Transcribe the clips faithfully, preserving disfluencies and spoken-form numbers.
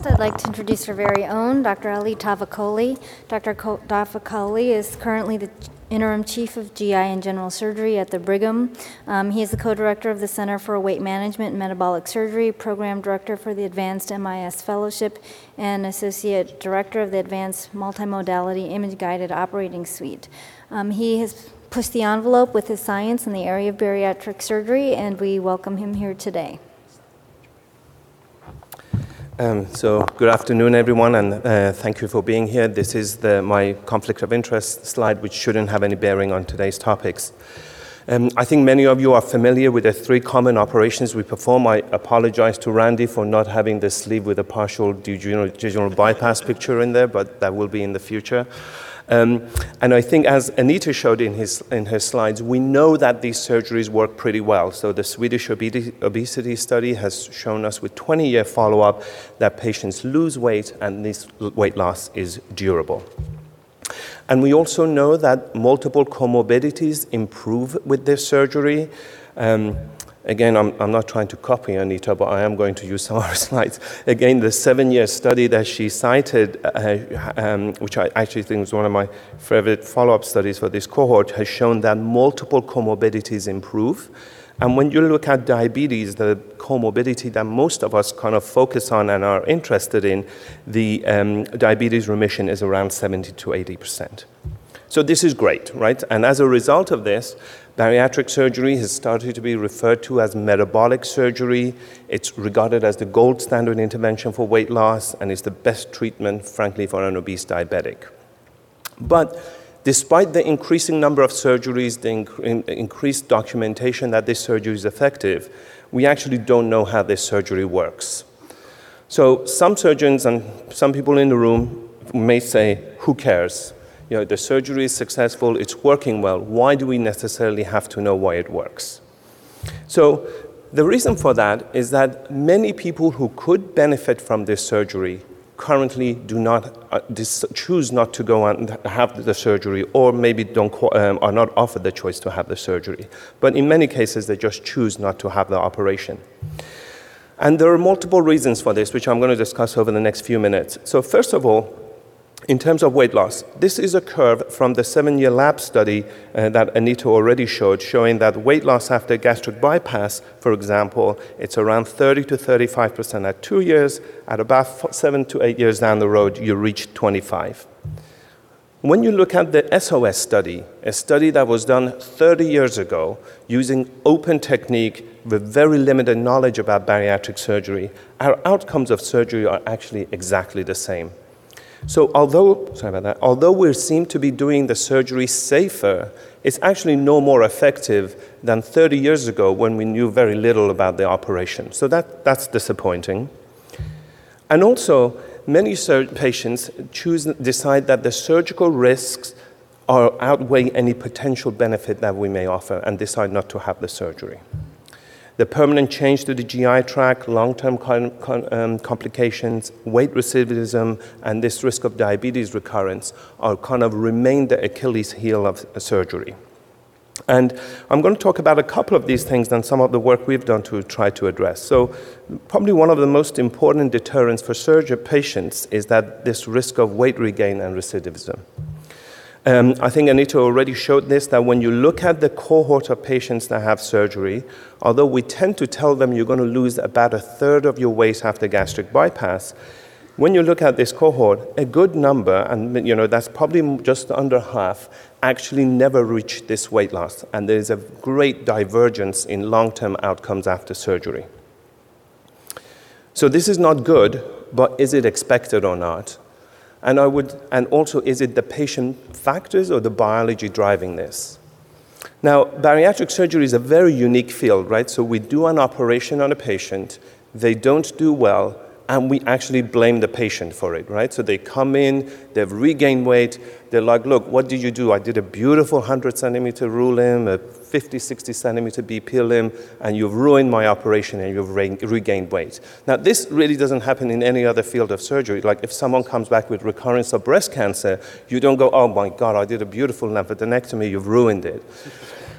Next, I'd like to introduce our very own, Doctor Ali Tavakoli. Doctor Co- Tavakoli is currently the Interim Chief of G I and General Surgery at the Brigham. Um, he is the co-director of the Center for Weight Management and Metabolic Surgery, Program Director for the Advanced M I S Fellowship, and Associate Director of the Advanced Multimodality Image-Guided Operating Suite. Um, he has pushed the envelope with his science in the area of bariatric surgery, and we welcome him here today. Um, so good afternoon, everyone, and uh, thank you for being here. This is the, my conflict of interest slide, which shouldn't have any bearing on today's topics. Um, I think many of you are familiar with the three common operations we perform. I apologize to Randy for not having the sleeve with a partial digital bypass picture in there, but that will be in the future. Um, and I think, as Anita showed in, his, in her slides, we know that these surgeries work pretty well. So the Swedish obesity, obesity study has shown us with twenty-year follow-up that patients lose weight and this weight loss is durable. And we also know that multiple comorbidities improve with this surgery. Um, Again, I'm, I'm not trying to copy Anita, but I am going to use some of her slides. Again, the seven-year study that she cited, uh, um, which I actually think was one of my favorite follow-up studies for this cohort, has shown that multiple comorbidities improve. And when you look at diabetes, the comorbidity that most of us kind of focus on and are interested in, the um, diabetes remission is around seventy to eighty percent. So this is great, right? And as a result of this, bariatric surgery has started to be referred to as metabolic surgery. It's regarded as the gold standard intervention for weight loss, and it's the best treatment, frankly, for an obese diabetic. But despite the increasing number of surgeries, the inc- increased documentation that this surgery is effective, we actually don't know how this surgery works. So some surgeons and some people in the room may say, who cares? You know, the surgery is successful, it's working well. Why do we necessarily have to know why it works? So the reason for that is that many people who could benefit from this surgery currently do not uh, dis- choose not to go and have the surgery, or maybe don't um, are not offered the choice to have the surgery. But in many cases, they just choose not to have the operation. And there are multiple reasons for this, which I'm going to discuss over the next few minutes. So first of all, in terms of weight loss, this is a curve from the seven-year lab study uh, that Anita already showed, showing that weight loss after gastric bypass, for example, it's around thirty to thirty-five percent at two years. At about seven to eight years down the road, you reach twenty-five. When you look at the S O S study, a study that was done thirty years ago using open technique with very limited knowledge about bariatric surgery, our outcomes of surgery are actually exactly the same. So although, sorry about that, although we seem to be doing the surgery safer, it's actually no more effective than thirty years ago when we knew very little about the operation. So that, that's disappointing. And also, many sur- patients choose, decide that the surgical risks are, outweigh any potential benefit that we may offer and decide not to have the surgery. The permanent change to the G I tract, long-term con- con- um, complications, weight recidivism, and this risk of diabetes recurrence are kind of remain the Achilles heel of surgery. And I'm going to talk about a couple of these things and some of the work we've done to try to address. So probably one of the most important deterrents for surgery patients is that this risk of weight regain and recidivism. Um, I think Anita already showed this, that when you look at the cohort of patients that have surgery, although we tend to tell them you're going to lose about a third of your weight after gastric bypass, when you look at this cohort, a good number, and you know that's probably just under half, actually never reach this weight loss. And there is a great divergence in long-term outcomes after surgery. So this is not good, but is it expected or not? And I would, and also, is it the patient factors or the biology driving this? Now, bariatric surgery is a very unique field, right? So we do an operation on a patient, they don't do well, and we actually blame the patient for it, right? So they come in, they've regained weight, they're like, look, what did you do? I did a beautiful one hundred centimeter rule limb, a fifty, sixty centimeter B P limb, and you've ruined my operation and you've re- regained weight. Now, this really doesn't happen in any other field of surgery. Like if someone comes back with recurrence of breast cancer, you don't go, oh my God, I did a beautiful lymphadenectomy, you've ruined it.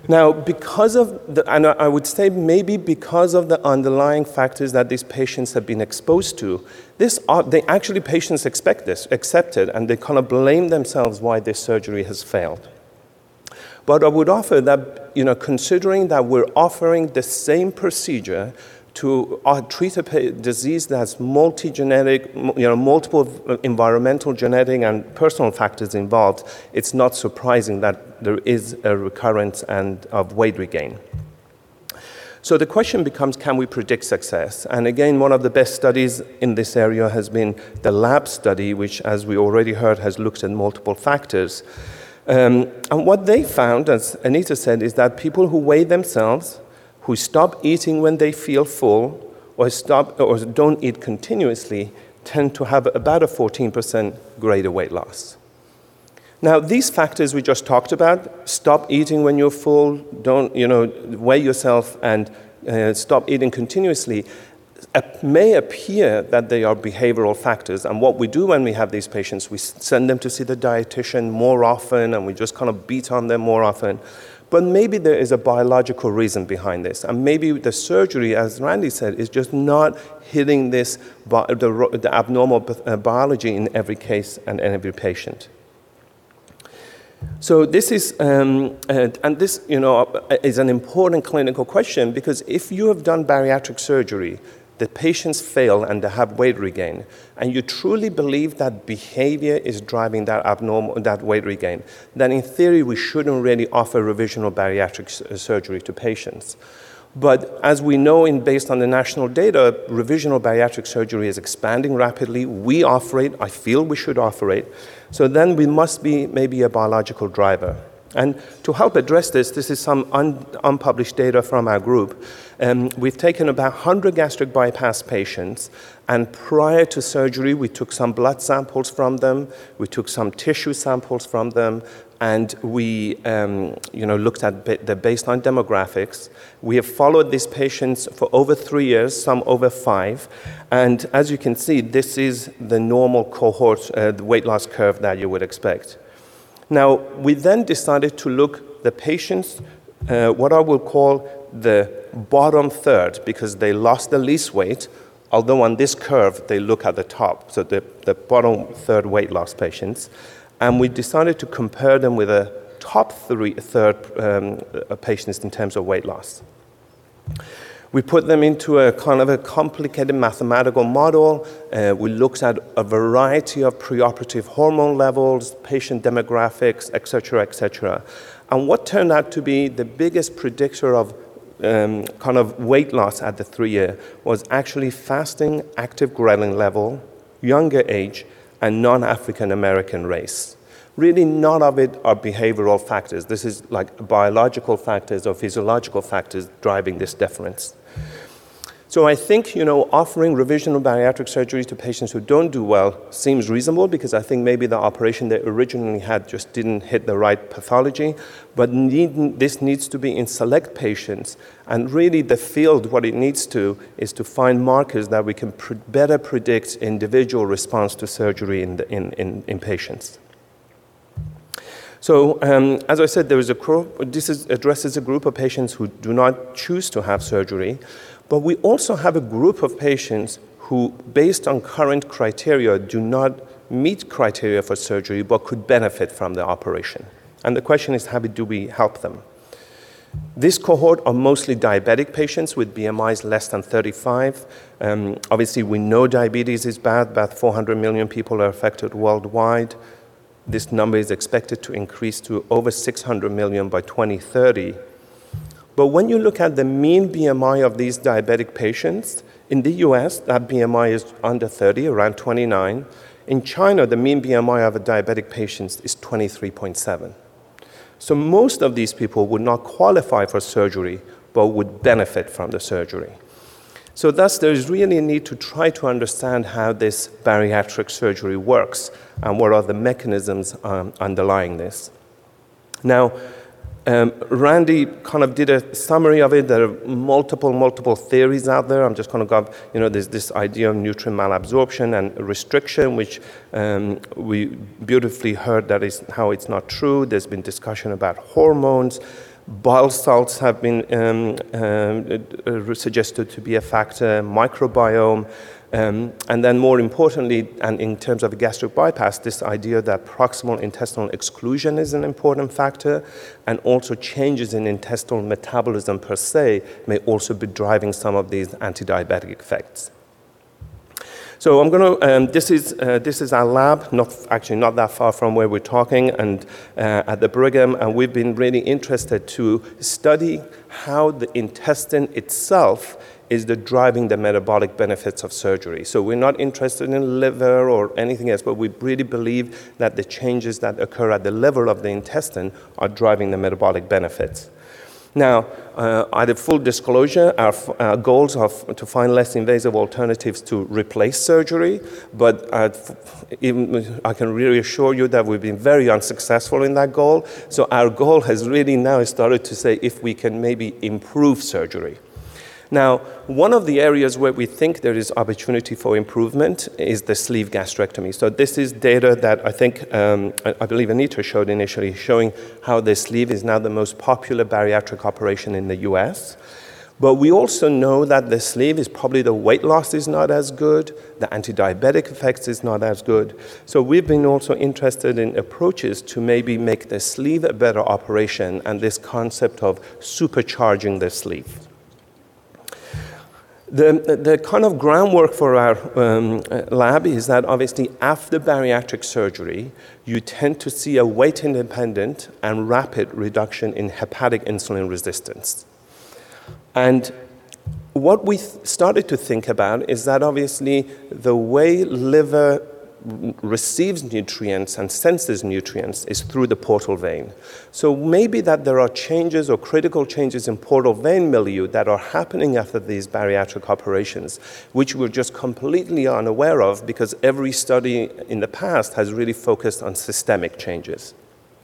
Now, because of the, and I would say maybe because of the underlying factors that these patients have been exposed to, this, uh, they actually, patients expect this, accept it, and they kind of blame themselves why this surgery has failed. But I would offer that, you know, considering that we're offering the same procedure to uh, treat a pa- disease that's multi-genetic, you know, multiple environmental, genetic, and personal factors involved, it's not surprising that there is a recurrence and of weight regain. So the question becomes, can we predict success? And again, one of the best studies in this area has been the LAB study, which, as we already heard, has looked at multiple factors. Um, and what they found, as Anita said, is that people who weigh themselves, who stop eating when they feel full, or stop or don't eat continuously, tend to have about a fourteen percent greater weight loss. Now, these factors we just talked about, stop eating when you're full, don't, you know, weigh yourself, and uh, stop eating continuously, it may appear that they are behavioral factors. And what we do when we have these patients, we send them to see the dietitian more often, and we just kind of beat on them more often. But maybe there is a biological reason behind this. And maybe the surgery, as Randy said, is just not hitting this, the, the abnormal biology in every case and in every patient. So this is, um, uh, and this, you know, is an important clinical question, because if you have done bariatric surgery, the patients fail and they have weight regain, and you truly believe that behavior is driving that abnormal, that weight regain, then in theory we shouldn't really offer revisional bariatric surgery to patients. But as we know, in, based on the national data, revisional bariatric surgery is expanding rapidly. We offer it. I feel we should offer it. So then we must be maybe a biological driver. And to help address this, this is some un, unpublished data from our group. Um, we've taken about one hundred gastric bypass patients, and prior to surgery, we took some blood samples from them, we took some tissue samples from them, and we um, you know, looked at ba- the baseline demographics. We have followed these patients for over three years, some over five, and as you can see, this is the normal cohort, uh, the weight loss curve that you would expect. Now, we then decided to look the patients, uh, what I will call the bottom third, because they lost the least weight, although on this curve, they look at the top, so the, the bottom third weight loss patients. And we decided to compare them with a top three, third um, patients in terms of weight loss. We put them into a kind of a complicated mathematical model. Uh, we looked at a variety of preoperative hormone levels, patient demographics, et cetera, et cetera. And what turned out to be the biggest predictor of um, kind of weight loss at the three-year was actually fasting active ghrelin level, younger age, and non-African American race. Really, none of it are behavioral factors. This is like biological factors or physiological factors driving this difference. So I think, you know, offering revisional bariatric surgery to patients who don't do well seems reasonable, because I think maybe the operation they originally had just didn't hit the right pathology. But need, this needs to be in select patients. And really the field, what it needs to, is to find markers that we can pr- better predict individual response to surgery in, the, in, in, in patients. So, um, as I said, there is a group, this is, addresses a group of patients who do not choose to have surgery, but we also have a group of patients who, based on current criteria, do not meet criteria for surgery, but could benefit from the operation. And the question is, how do we help them? This cohort are mostly diabetic patients with B M Is less than thirty-five. Um, obviously, we know diabetes is bad. About four hundred million people are affected worldwide. This number is expected to increase to over six hundred million by twenty thirty. But when you look at the mean B M I of these diabetic patients, in the U S, that B M I is under thirty, around twenty-nine. In China, the mean B M I of a diabetic patient is twenty-three point seven. So most of these people would not qualify for surgery, but would benefit from the surgery. So thus, there is really a need to try to understand how this bariatric surgery works and what are the mechanisms um, underlying this. Now, um, Randy kind of did a summary of it. There are multiple, multiple theories out there. I'm just going to go, you know, there's this idea of nutrient malabsorption and restriction, which um, we beautifully heard that is how it's not true. There's been discussion about hormones. Bile salts have been um, uh, suggested to be a factor, microbiome, um, and then more importantly, and in terms of a gastric bypass, this idea that proximal intestinal exclusion is an important factor, and also changes in intestinal metabolism per se may also be driving some of these anti-diabetic effects. So I'm going to, um, this is uh, this is our lab, not actually not that far from where we're talking, and uh, at the Brigham, and we've been really interested to study how the intestine itself is the driving the metabolic benefits of surgery. So we're not interested in liver or anything else, but we really believe that the changes that occur at the level of the intestine are driving the metabolic benefits. Now, uh, at a full disclosure, our, our goals are f to find less invasive alternatives to replace surgery, but uh, even, I can really assure you that we've been very unsuccessful in that goal. So our goal has really now started to say if we can maybe improve surgery. Now, one of the areas where we think there is opportunity for improvement is the sleeve gastrectomy. So this is data that I think, um, I, I believe Anita showed initially, showing how the sleeve is now the most popular bariatric operation in the U S. But we also know that the sleeve is probably the weight loss is not as good, the anti-diabetic effects is not as good. So we've been also interested in approaches to maybe make the sleeve a better operation, and this concept of supercharging the sleeve. The, the kind of groundwork for our um, lab is that obviously after bariatric surgery, you tend to see a weight-independent and rapid reduction in hepatic insulin resistance. And what we started to think about is that obviously the way liver receives nutrients and senses nutrients is through the portal vein. So maybe that there are changes or critical changes in portal vein milieu that are happening after these bariatric operations, which we're just completely unaware of because every study in the past has really focused on systemic changes.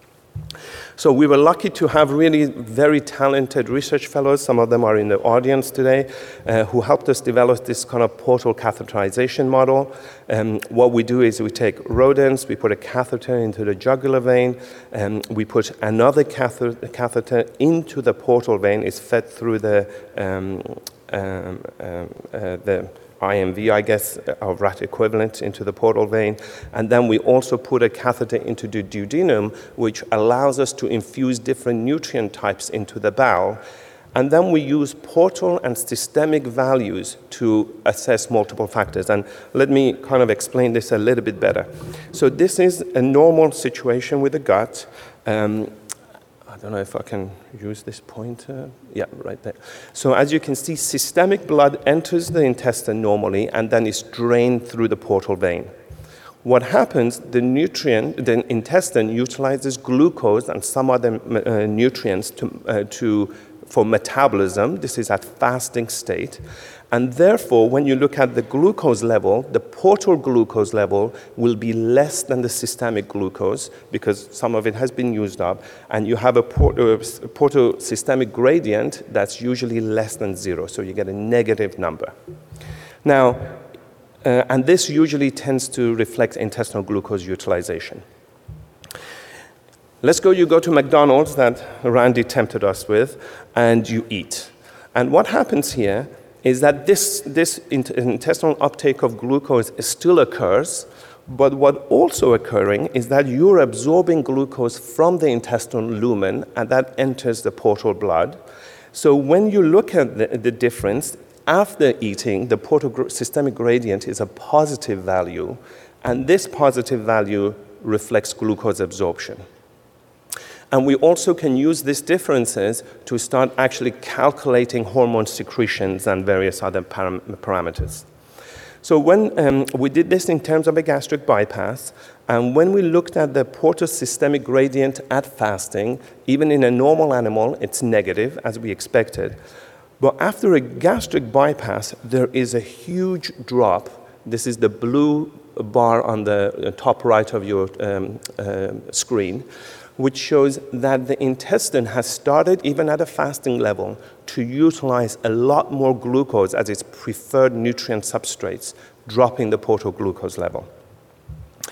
So we were lucky to have really very talented research fellows, some of them are in the audience today, uh, who helped us develop this kind of portal catheterization model. Um, what we do is we take rodents, we put a catheter into the jugular vein, and we put another catheter, catheter into the portal vein. It's fed through the, um, um, um, uh, the I M V, I guess, our rat equivalent into the portal vein. And then we also put a catheter into the duodenum, which allows us to infuse different nutrient types into the bowel. And then we use portal and systemic values to assess multiple factors. And let me kind of explain this a little bit better. So this is a normal situation with the gut. Um, I don't know if I can use this pointer. Yeah, right there. So as you can see, systemic blood enters the intestine normally and then is drained through the portal vein. What happens, the nutrient, the intestine utilizes glucose and some other uh, nutrients to, uh, to, for metabolism. This is at fasting state. And therefore, when you look at the glucose level, the portal glucose level will be less than the systemic glucose because some of it has been used up. And you have a portal systemic gradient that's usually less than zero. So you get a negative number. Now, uh, and this usually tends to reflect intestinal glucose utilization. Let's go, you go to McDonald's that Randy tempted us with, and you eat. And what happens here is that this, this intestinal uptake of glucose still occurs, but what also occurring is that you're absorbing glucose from the intestinal lumen, and that enters the portal blood. So when you look at the, the difference, after eating, the portal systemic gradient is a positive value, and this positive value reflects glucose absorption. And we also can use these differences to start actually calculating hormone secretions and various other param parameters. So when um, we did this in terms of a gastric bypass, and when we looked at the portal systemic gradient at fasting, even in a normal animal, it's negative, as we expected. But after a gastric bypass, there is a huge drop. This is the blue bar on the top right of your um, uh, screen, which shows that the intestine has started, even at a fasting level, to utilize a lot more glucose as its preferred nutrient substrates, dropping the portal glucose level.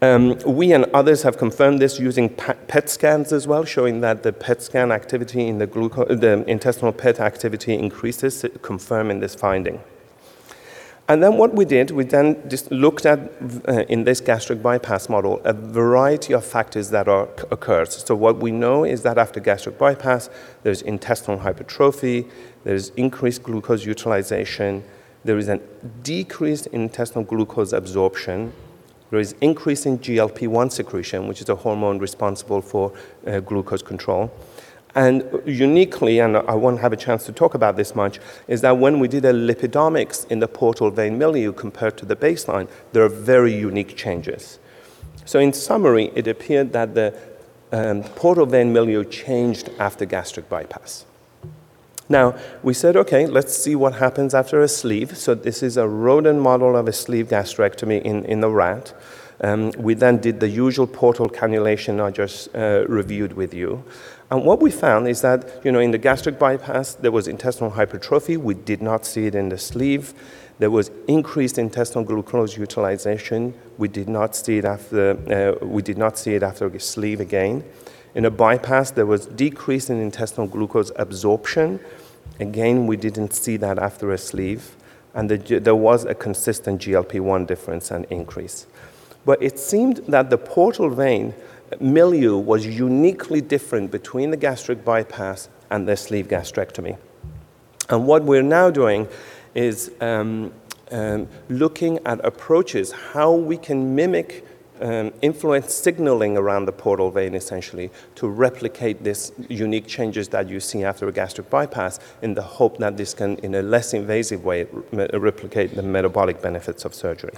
Um, we and others have confirmed this using P E T scans as well, showing that the P E T scan activity in the, the intestinal P E T activity increases, confirming this finding. And then what we did, we then just looked at, uh, in this gastric bypass model, a variety of factors that are, occurs. So what we know is that after gastric bypass, there's intestinal hypertrophy, there's increased glucose utilization, there is a decreased intestinal glucose absorption, there is increase in G L P one secretion, which is a hormone responsible for uh, glucose control. And uniquely, and I won't have a chance to talk about this much, is that when we did a lipidomics in the portal vein milieu compared to the baseline, there are very unique changes. So in summary, it appeared that the um, portal vein milieu changed after gastric bypass. Now, we said, okay, let's see what happens after a sleeve. So this is a rodent model of a sleeve gastrectomy in, in the rat. Um, we then did the usual portal cannulation I just uh, reviewed with you. And what we found is that, you know, in the gastric bypass, there was intestinal hypertrophy. We did not see it in the sleeve. There was increased intestinal glucose utilization. We did not see it after, uh, we did not see it after the sleeve again. In a bypass, there was decrease in intestinal glucose absorption. Again, we didn't see that after a sleeve. And the, there was a consistent G L P one difference and increase. But it seemed that the portal vein milieu was uniquely different between the gastric bypass and the sleeve gastrectomy. And what we're now doing is um, um, looking at approaches, how we can mimic um, influence signaling around the portal vein, essentially, to replicate these unique changes that you see after a gastric bypass in the hope that this can, in a less invasive way, re- replicate the metabolic benefits of surgery.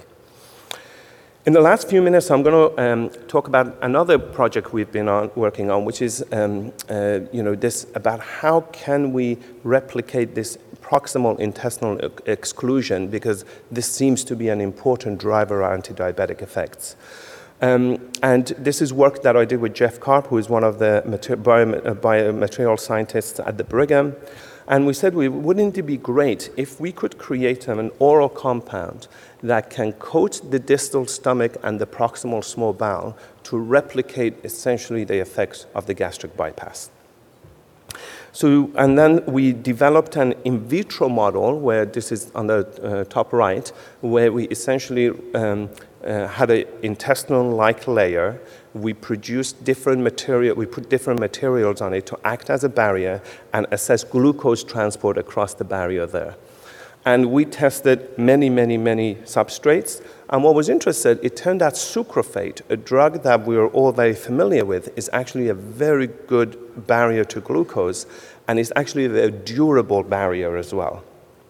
In the last few minutes, I'm going to um, talk about another project we've been on, working on, which is, um, uh, you know, this about how can we replicate this proximal intestinal ex- exclusion, because this seems to be an important driver of anti-diabetic effects. Um, and this is work that I did with Jeff Karp, who is one of the mater- bio- uh, biomaterial scientists at the Brigham. And we said, wouldn't it be great if we could create an oral compound that can coat the distal stomach and the proximal small bowel to replicate essentially the effects of the gastric bypass. So, and then we developed an in vitro model, where this is on the uh, top right, where we essentially um, uh, had an intestinal-like layer. We produced different material, we put different materials on it to act as a barrier and assess glucose transport across the barrier there. And we tested many, many, many substrates. And what was interesting, it turned out sucralfate, a drug that we are all very familiar with, is actually a very good barrier to glucose, and is actually a durable barrier as well.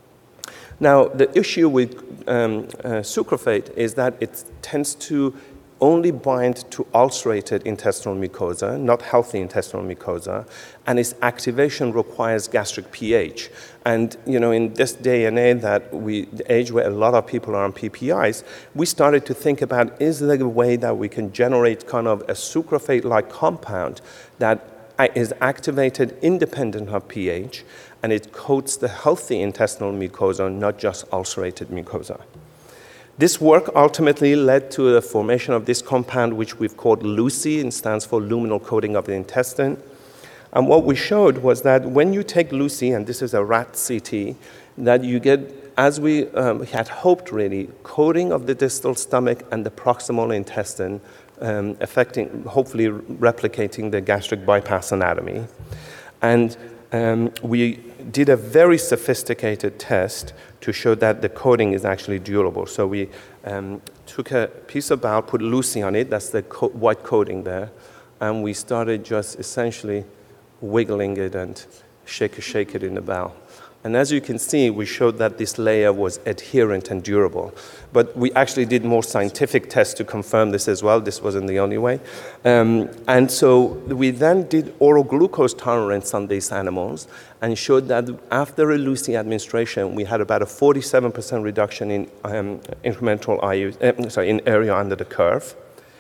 Now, the issue with um, uh, sucralfate is that it tends to only bind to ulcerated intestinal mucosa, not healthy intestinal mucosa, and its activation requires gastric pH. And you know, in this day and age, that we, the age where a lot of people are on P P Is, we started to think about, is there a way that we can generate kind of a sucralfate-like compound that is activated independent of pH, and it coats the healthy intestinal mucosa, not just ulcerated mucosa. This work ultimately led to the formation of this compound, which we've called LUCI, and stands for luminal coating of the intestine. And what we showed was that when you take LUCI, and this is a rat C T, that you get, as we um, had hoped really, coating of the distal stomach and the proximal intestine, um, affecting, hopefully replicating the gastric bypass anatomy. And um, we did a very sophisticated test to show that the coating is actually durable. So we um, took a piece of bowel, put LUCI on it, that's the co- white coating there, and we started just essentially wiggling it and shake, shake it in the bowel. And as you can see, we showed that this layer was adherent and durable. But we actually did more scientific tests to confirm this as well. This wasn't the only way. Um, and so we then did oral glucose tolerance on these animals and showed that after a LUCI administration, we had about a forty-seven percent reduction in um, incremental I U, uh, sorry, in area under the curve.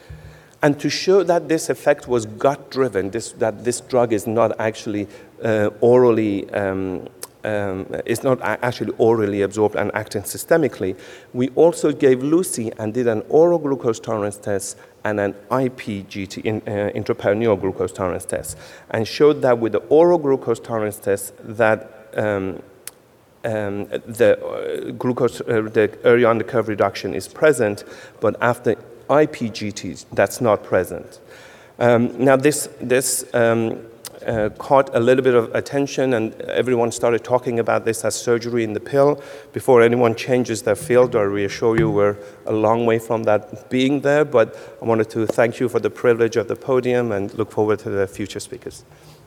And to show that this effect was gut-driven, this, that this drug is not actually uh, orally um, um, is not a- actually orally absorbed and acting systemically, we also gave Lucy and did an oral glucose tolerance test and an I P G T, in, uh, intraperitoneal glucose tolerance test, and showed that with the oral glucose tolerance test that um, um, the uh, glucose, uh, the area under curve reduction is present, but after I P G T, that's not present. Um, now this, this um, uh, caught a little bit of attention, and everyone started talking about this as surgery in the pill. Before anyone changes their field, I reassure you we're a long way from that being there, but I wanted to thank you for the privilege of the podium and look forward to the future speakers.